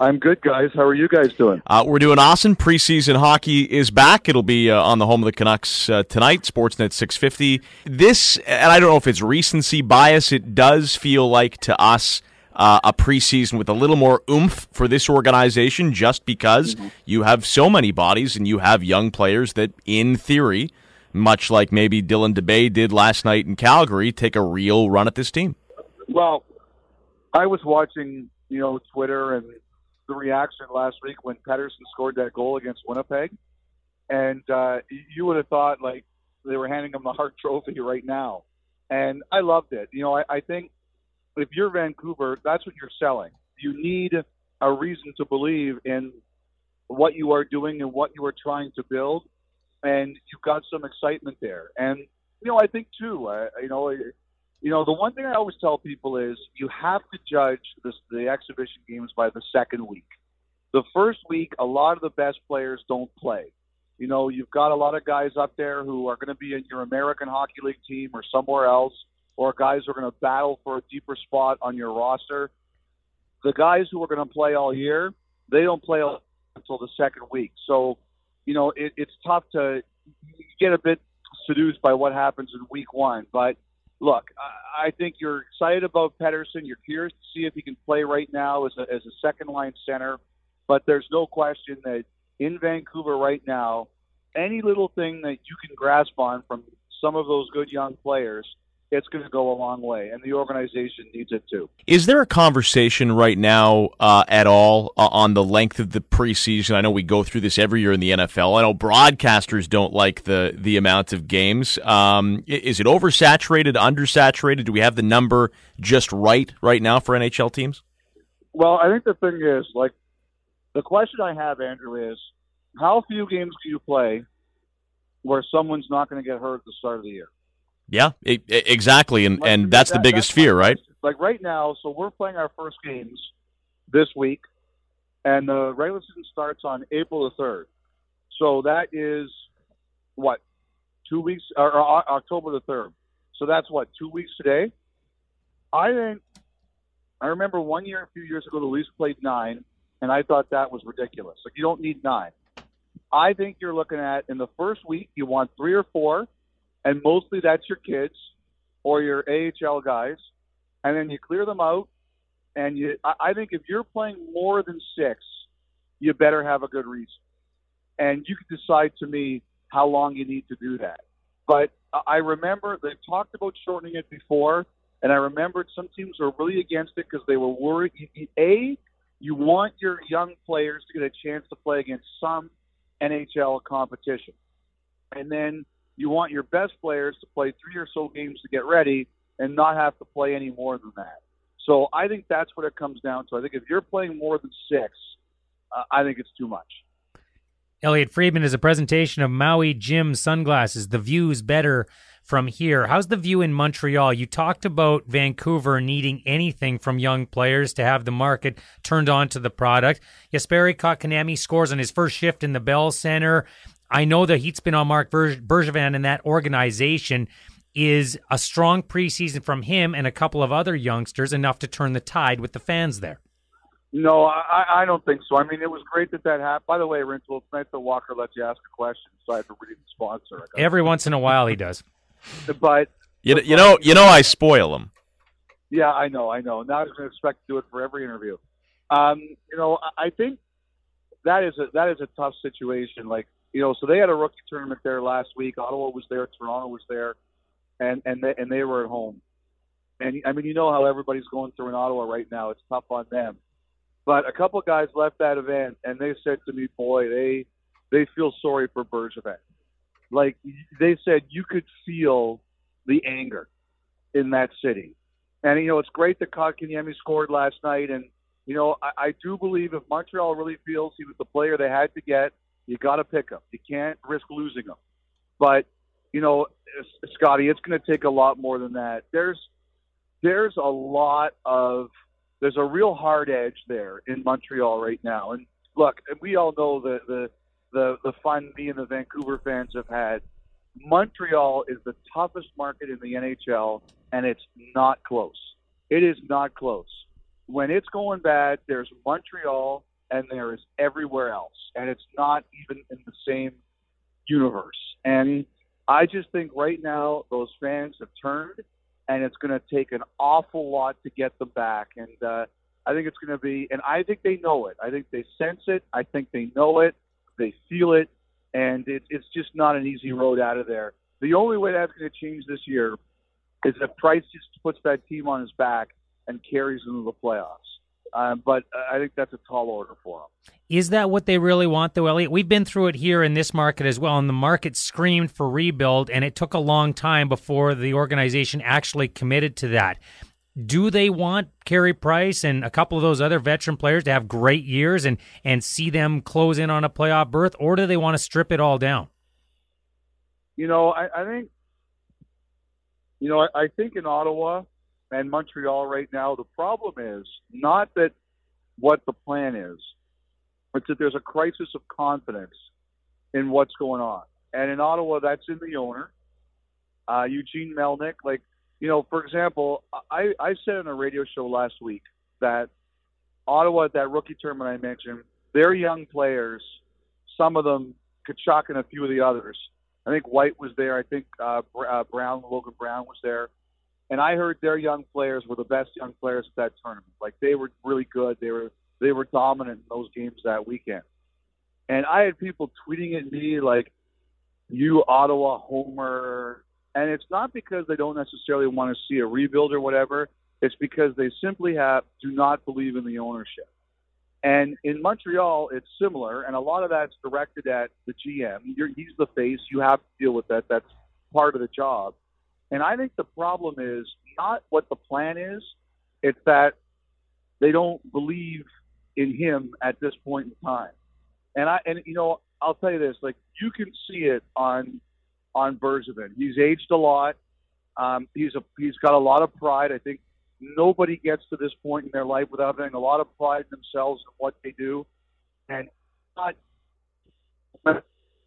I'm good, guys. How are you guys doing? We're doing awesome. Preseason hockey is back. It'll be on the home of the Canucks tonight, Sportsnet 650. This, and I don't know if it's recency bias, it does feel like to us a preseason with a little more oomph for this organization just because you have so many bodies and you have young players that, in theory, much like maybe Dylan DeBay did last night in Calgary, take a real run at this team. Well, I was watching, Twitter and the reaction last week when Pettersson scored that goal against Winnipeg, and you would have thought like they were handing him the Hart Trophy right now, and I loved it. I think if you're Vancouver, that's what you're selling. You need a reason to believe in what you are doing and what you are trying to build, and you've got some excitement there. And I think too, the one thing I always tell people is you have to judge the exhibition games by the second week. The first week, a lot of the best players don't play. You've got a lot of guys up there who are going to be in your American Hockey League team or somewhere else, or guys who are going to battle for a deeper spot on your roster. The guys who are going to play all year, they don't play until the second week. So, it's tough to get a bit seduced by what happens in week one, but look, I think you're excited about Pettersson. You're curious to see if he can play right now as a second-line center. But there's no question that in Vancouver right now, any little thing that you can grasp on from some of those good young players, it's going to go a long way, and the organization needs it too. Is there a conversation right now at all on the length of the preseason? I know we go through this every year in the NFL. I know broadcasters don't like the amount of games. Is it oversaturated, undersaturated? Do we have the number just right now for NHL teams? Well, I think the thing is, the question I have, Andrew, is how few games do you play where someone's not going to get hurt at the start of the year? Yeah, exactly, and that's the biggest fear, right? Like right now, so we're playing our first games this week, and the regular season starts on April the 3rd. So that is, 2 weeks, or October the 3rd. So that's 2 weeks today? I remember one year, a few years ago, the Leafs played 9, and I thought that was ridiculous. Like, you don't need 9. I think you're looking at, in the first week, you want 3 or 4, and mostly that's your kids or your AHL guys, and then you clear them out. And I think if you're playing more than 6, you better have a good reason. And you can decide to me how long you need to do that. But I remember they talked about shortening it before, and I remembered some teams were really against it because they were worried. You want your young players to get a chance to play against some NHL competition. And then you want your best players to play 3 or so games to get ready and not have to play any more than that. So I think that's what it comes down to. I think if you're playing more than 6, I think it's too much. Elliot Friedman is a presentation of Maui Jim Sunglasses. The view's better from here. How's the view in Montreal? You talked about Vancouver needing anything from young players to have the market turned on to the product. Jesperi Kotkaniemi scores on his first shift in the Bell Center. I know the heat's been on Marc Bergevin, and that organization is a strong preseason from him and a couple of other youngsters, enough to turn the tide with the fans there. No, I don't think so. I mean, it was great that happened. By the way, Rintoul, it's nice that Walker lets you ask a question, so I have to read the sponsor. Every once in a while he does. But you know I spoil him. Yeah, I know. Now I'm going to expect to do it for every interview. I think that is a tough situation. So they had a rookie tournament there last week. Ottawa was there, Toronto was there, and they were at home. And I mean, how everybody's going through in Ottawa right now. It's tough on them. But a couple of guys left that event, and they said to me, boy, they feel sorry for Bergevin. Like, they said you could feel the anger in that city. And, it's great that Kotkaniemi scored last night. And, I do believe if Montreal really feels he was the player they had to get, you got to pick him. You can't risk losing him. But, Scotty, it's going to take a lot more than that. There's a real hard edge there in Montreal right now. And look, we all know the fun me and the Vancouver fans have had. Montreal is the toughest market in the NHL, and it's not close. It is not close. When it's going bad, there's Montreal and there is everywhere else, and it's not even in the same universe. And I just think right now those fans have turned, and it's going to take an awful lot to get them back. And I think it's going to be, and I think they know it. I think they sense it. I think they know it. They feel it, and it's just not an easy road out of there. The only way that's going to change this year is if Price just puts that team on his back and carries them to the playoffs. But I think that's a tall order for them. Is that what they really want, though, Elliot? We've been through it here in this market as well, and the market screamed for rebuild, and it took a long time before the organization actually committed to that. Do they want Carey Price and a couple of those other veteran players to have great years and see them close in on a playoff berth, or do they want to strip it all down? I think in Ottawa and Montreal right now, the problem is not that what the plan is, it's that there's a crisis of confidence in what's going on. And in Ottawa, that's in the owner, Eugene Melnyk. For example, I said on a radio show last week that Ottawa, at that rookie tournament I mentioned, their young players, some of them, Kachuk and a few of the others, I think White was there. I think Logan Brown was there. And I heard their young players were the best young players at that tournament. They were really good. They were dominant in those games that weekend. And I had people tweeting at me like, "You Ottawa homer." And it's not because they don't necessarily want to see a rebuild or whatever. It's because they simply do not believe in the ownership. And in Montreal, it's similar, and a lot of that's directed at the GM. He's the face. You have to deal with that. That's part of the job. And I think the problem is not what the plan is. It's that they don't believe in him at this point in time. And I'll tell you this, you can see it on Bergevin. He's aged a lot. He's got a lot of pride. I think nobody gets to this point in their life without having a lot of pride in themselves and what they do. And not that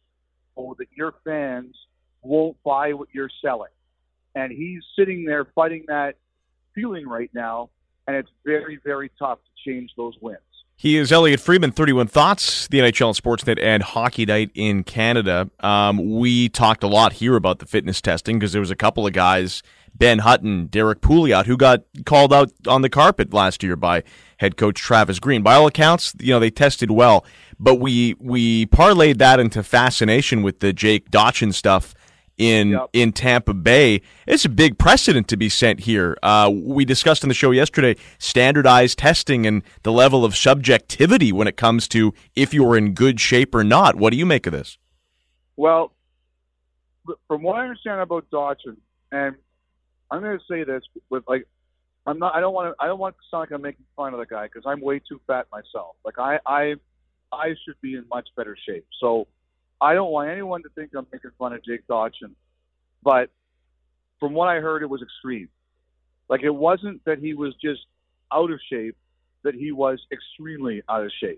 your fans won't buy what you're selling. And he's sitting there fighting that feeling right now, and it's very, very tough to change those wins. He is Elliot Friedman, 31 Thoughts, the NHL and Sportsnet and Hockey Night in Canada. We talked a lot here about the fitness testing because there was a couple of guys, Ben Hutton, Derek Pouliot, who got called out on the carpet last year by head coach Travis Green. By all accounts, they tested well, but we parlayed that into fascination with the Jake Dotchin stuff in Tampa Bay. It's a big precedent to be set here. We discussed on the show yesterday standardized testing and the level of subjectivity when it comes to if you're in good shape or not. What do you make of this? Well, from what I understand about Dotchin, and I'm going to say this with I don't want to sound like I'm making fun of the guy because I'm way too fat myself. I should be in much better shape. So I don't want anyone to think I'm making fun of Jake Dotchin, but from what I heard, it was extreme. It wasn't that he was just out of shape, that he was extremely out of shape.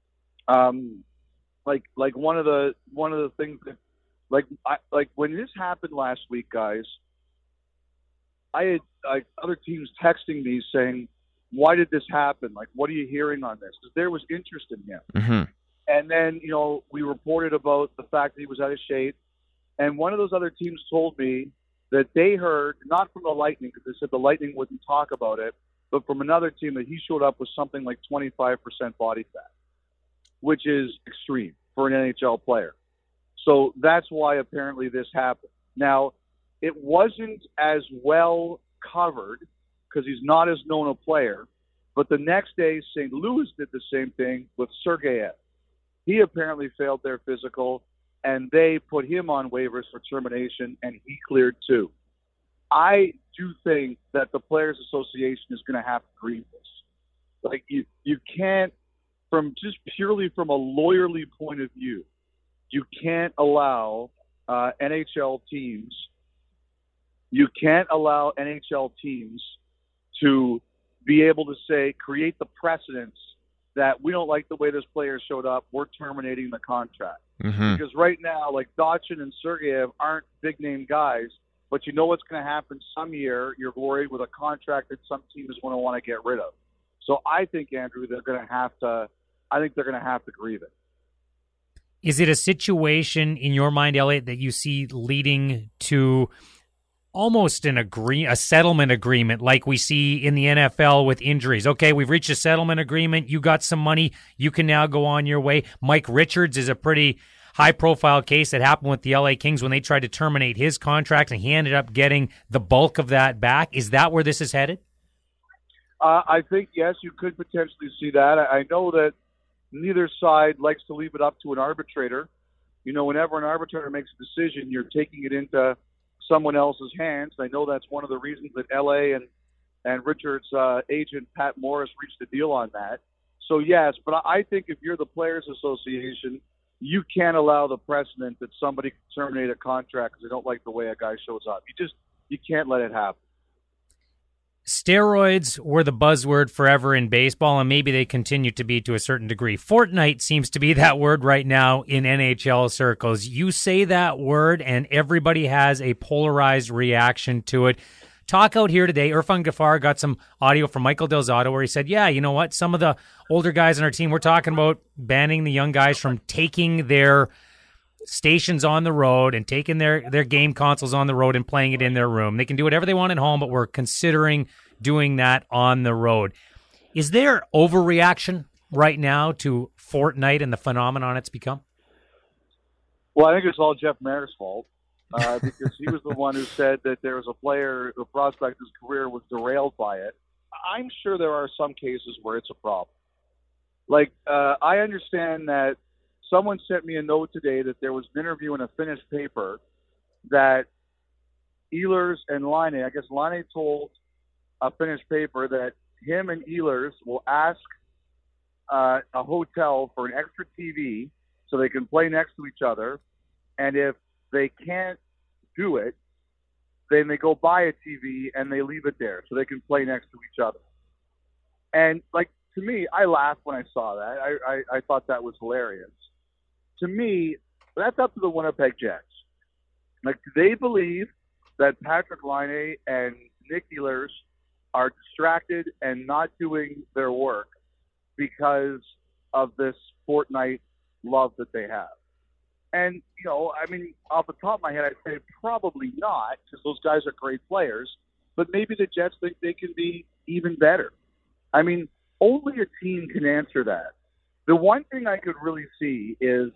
One of the things that, when this happened last week, guys, I had other teams texting me saying, "Why did this happen? What are you hearing on this?" Because there was interest in him. Mm-hmm. And then, we reported about the fact that he was out of shape. And one of those other teams told me that they heard, not from the Lightning, because they said the Lightning wouldn't talk about it, but from another team that he showed up with something like 25% body fat, which is extreme for an NHL player. So that's why apparently this happened. Now, it wasn't as well covered because he's not as known a player, but the next day St. Louis did the same thing with Sergeyev. He apparently failed their physical, and they put him on waivers for termination, and he cleared too. I do think that the Players Association is going to have to grieve this. You can't, purely from a lawyerly point of view, you can't allow NHL teams. You can't allow NHL teams to be able to create the precedence that we don't like the way this player showed up, we're terminating the contract. Mm-hmm. Because right now, Dotchin and Sergeyev aren't big-name guys, but you know what's going to happen some year, you're worried with a contract that some team is going to want to get rid of. So I think, Andrew, they're going to have to I think they're going to have to grieve it. Is it a situation in your mind, Elliot, that you see leading to almost a settlement agreement like we see in the NFL with injuries? Okay, we've reached a settlement agreement. You got some money. You can now go on your way. Mike Richards is a pretty high-profile case that happened with the LA Kings when they tried to terminate his contract, and he ended up getting the bulk of that back. Is that where this is headed? I think, yes, you could potentially see that. I know that neither side likes to leave it up to an arbitrator. You know, whenever an arbitrator makes a decision, you're taking it into someone else's hands. I know that's one of the reasons that LA and Richards' agent, Pat Morris, reached a deal on that. So, yes, but I think if you're the Players Association, you can't allow the precedent that somebody can terminate a contract because they don't like the way a guy shows up. You can't let it happen. Steroids were the buzzword forever in baseball, and maybe they continue to be to a certain degree. Fortnite seems to be that word right now in NHL circles. You say that word, and everybody has a polarized reaction to it. Talk out here today. Irfan Gaffar got some audio from Michael Del Zotto where he said, yeah, you know what? Some of the older guys on our team, we're talking about banning the young guys from taking their stations on the road and taking their game consoles on the road and playing it in their room. They can do whatever they want at home, but we're considering doing that on the road. Is there overreaction right now to Fortnite and the phenomenon it's become? Well, I think it's all Jeff Maher's fault because he was the one who said that there was a player, a prospect, whose career was derailed by it. I'm sure there are some cases where it's a problem. Like, I understand that someone sent me a note today that there was an interview in a Finnish paper that Ehlers and Laine, I guess Laine told a Finnish paper that him and Ehlers will ask a hotel for an extra TV so they can play next to each other. And if they can't do it, then they go buy a TV and they leave it there so they can play next to each other. And, like, to me, I laughed when I saw that. I thought that was hilarious. To me, that's up to the Winnipeg Jets. Like, do they believe that Patrik Laine and Nick Ehlers are distracted and not doing their work because of this Fortnite love that they have? And, you know, I mean, off the top of my head, I'd say probably not, because those guys are great players. But maybe the Jets think they can be even better. I mean, only a team can answer that. The one thing I could really see is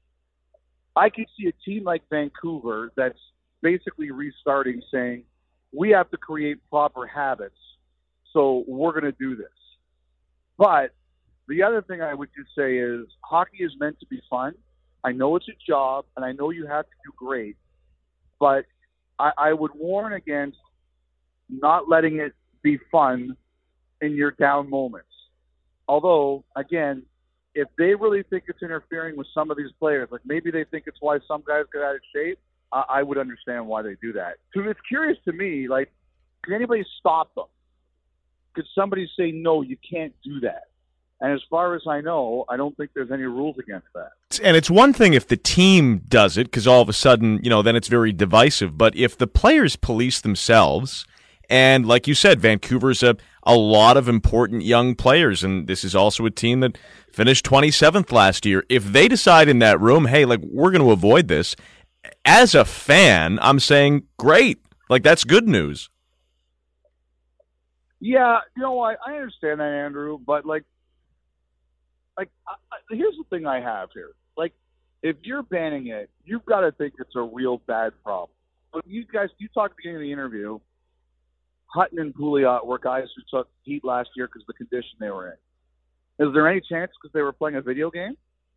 I could see a team like Vancouver that's basically restarting, saying, we have to create proper habits, so we're going to do this. But the other thing I would just say is hockey is meant to be fun. I know it's a job, and I know you have to do great, but I would warn against not letting it be fun in your down moments. Although, again, if they really think it's interfering with some of these players, like maybe they think it's why some guys get out of shape, I would understand why they do that. So it's curious to me, like, can anybody stop them? Could somebody say, no, you can't do that? And as far as I know, I don't think there's any rules against that. And it's one thing if the team does it, because all of a sudden, you know, then it's very divisive. But if the players police themselves, and like you said, Vancouver's a lot of important young players, and this is also a team that finished 27th last year. If they decide in that room, hey, like, we're going to avoid this, as a fan, I'm saying, great. Like, that's good news. Yeah, you know, I understand that, Andrew, but, here's the thing I have here. Like, if you're banning it, you've got to think it's a real bad problem. But you talked at the beginning of the interview, Hutton and Pouliot were guys who took heat last year because of the condition they were in. Is there any chance because they were playing a video game?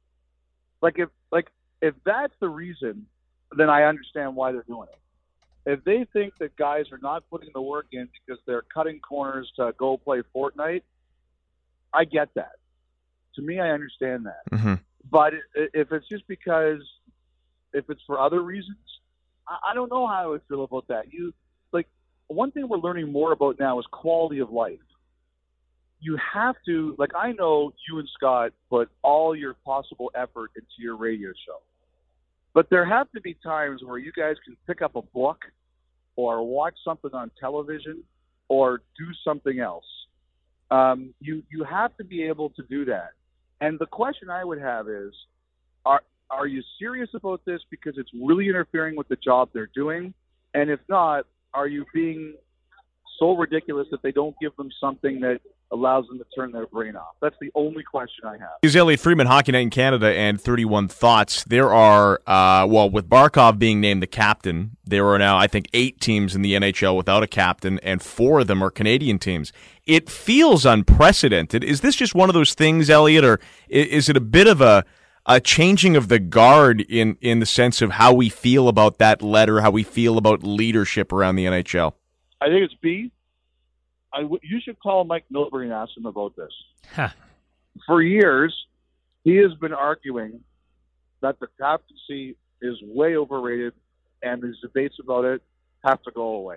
If that's the reason, then I understand why they're doing it. If they think that guys are not putting the work in because they're cutting corners to go play Fortnite, I get that. To me, I understand that. Mm-hmm. But if it's just because, if it's for other reasons, I don't know how I would feel about that. One thing we're learning more about now is quality of life. You have to, I know you and Scott put all your possible effort into your radio show. But there have to be times where you guys can pick up a book or watch something on television or do something else. You have to be able to do that. And the question I would have is, are you serious about this because it's really interfering with the job they're doing? And if not, are you being so ridiculous that they don't give them something that allows them to turn their brain off? That's the only question I have. Is Elliot Friedman, Hockey Night in Canada, and 31 Thoughts. There are, with Barkov being named the captain, there are now, I think, 8 teams in the NHL without a captain, and 4 of them are Canadian teams. It feels unprecedented. Is this just one of those things, Elliot, or is it a bit of a changing of the guard in the sense of how we feel about that letter, how we feel about leadership around the NHL? I think it's B. You should call Mike Milbury and ask him about this. Huh. For years, he has been arguing that the captaincy is way overrated and these debates about it have to go away.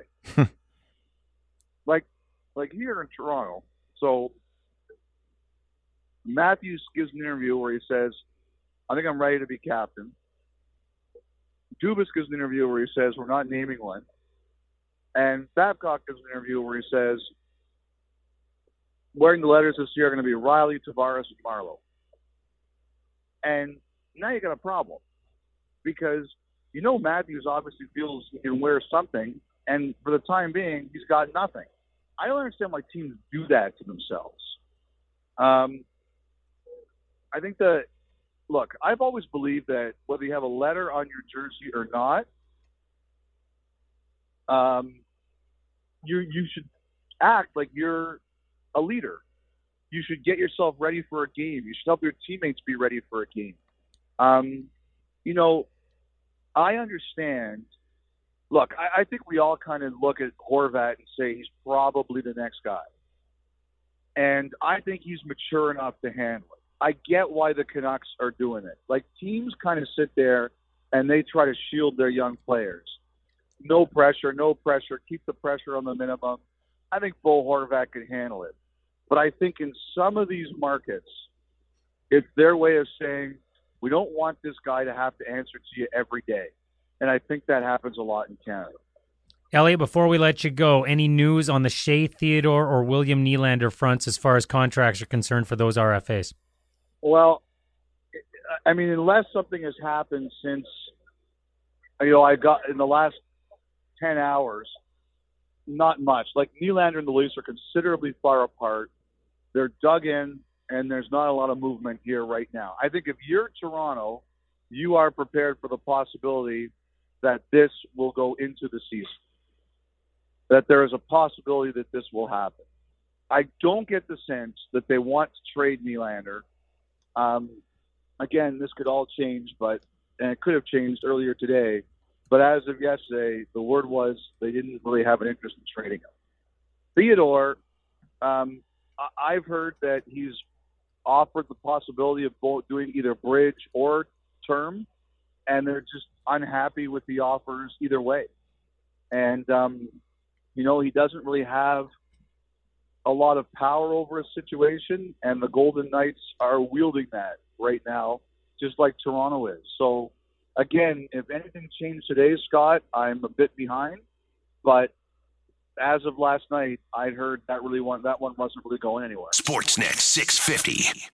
like here in Toronto. So Matthews gives an interview where he says, I think I'm ready to be captain. Dubas gives an interview where he says, we're not naming one. And Babcock gives an interview where he says, wearing the letters this year are going to be Riley, Tavares, and Marleau. And now you got a problem because Matthews obviously feels he can wear something, and for the time being, he's got nothing. I don't understand why teams do that to themselves. I think look, I've always believed that whether you have a letter on your jersey or not, you should act like you're a leader. You should get yourself ready for a game. You should help your teammates be ready for a game. I understand. Look, I think we all kind of look at Horvat and say he's probably the next guy. And I think he's mature enough to handle it. I get why the Canucks are doing it. Like, teams kind of sit there and they try to shield their young players. No pressure, keep the pressure on the minimum. I think Bo Horvat could handle it. But I think in some of these markets, it's their way of saying, we don't want this guy to have to answer to you every day. And I think that happens a lot in Canada. Elliot, before we let you go, any news on the Shea Theodore or William Nylander fronts as far as contracts are concerned for those RFAs? Well, I mean, unless something has happened since, I got in the last 10 hours, not much. Like, Nylander and the Leafs are considerably far apart. They're dug in, and there's not a lot of movement here right now. I think if you're Toronto, you are prepared for the possibility that this will go into the season, that there is a possibility that this will happen. I don't get the sense that they want to trade Nylander. Again, this could all change, and it could have changed earlier today. But as of yesterday, the word was they didn't really have an interest in trading him. Theodore, I've heard that he's offered the possibility of both doing either bridge or term, and they're just unhappy with the offers either way. And, he doesn't really have a lot of power over a situation, and the Golden Knights are wielding that right now, just like Toronto is. So, again, if anything changed today, Scott, I'm a bit behind. But as of last night, I'd heard that one wasn't really going anywhere. Sportsnet 650.